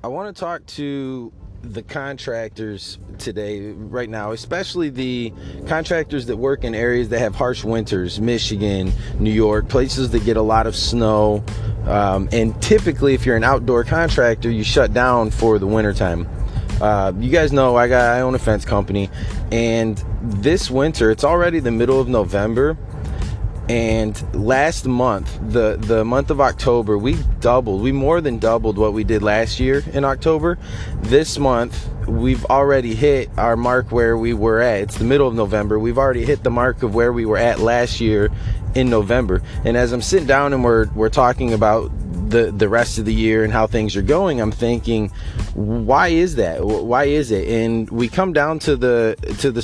I want to talk to the contractors today, right now, especially the contractors that work in areas that have harsh winters, Michigan, New York, places that get a lot of snow. And typically, if you're an outdoor contractor, you shut down for the wintertime. You guys know I own a fence company, and this winter, it's already the middle of November. And last month, the month of October, we more than doubled what we did last year in October. This month, we've already hit our mark where we were at. It's the middle of November. We've already hit the mark of where we were at last year in November. And as I'm sitting down and we're talking about the rest of the year and how things are going, I'm thinking, why is that? Why is it? And we come down to the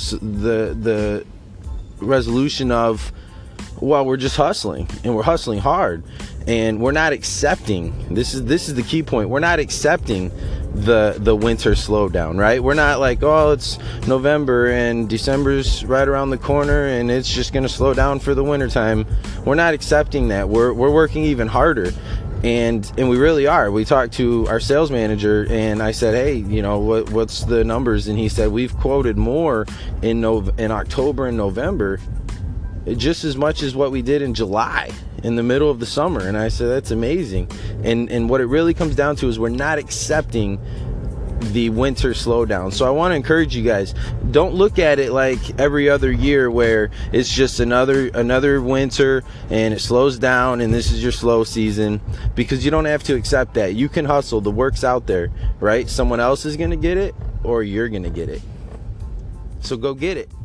resolution of, well, we're just hustling, and we're hustling hard, and we're not accepting, this is the key point, we're not accepting the winter slowdown, right? We're not like, oh, it's November and December's right around the corner and it's just gonna slow down for the winter time. We're not accepting that. We're working even harder, and we really are. We talked to our sales manager, and I said, hey, you know, what's the numbers? And he said, we've quoted more in October and November just as much as what we did in July, in the middle of the summer. And I said, that's amazing. And what it really comes down to is we're not accepting the winter slowdown. So I want to encourage you guys, don't look at it like every other year where it's just another winter and it slows down and this is your slow season, because you don't have to accept that. You can hustle. The work's out there, right? Someone else is going to get it, or you're going to get it. So go get it.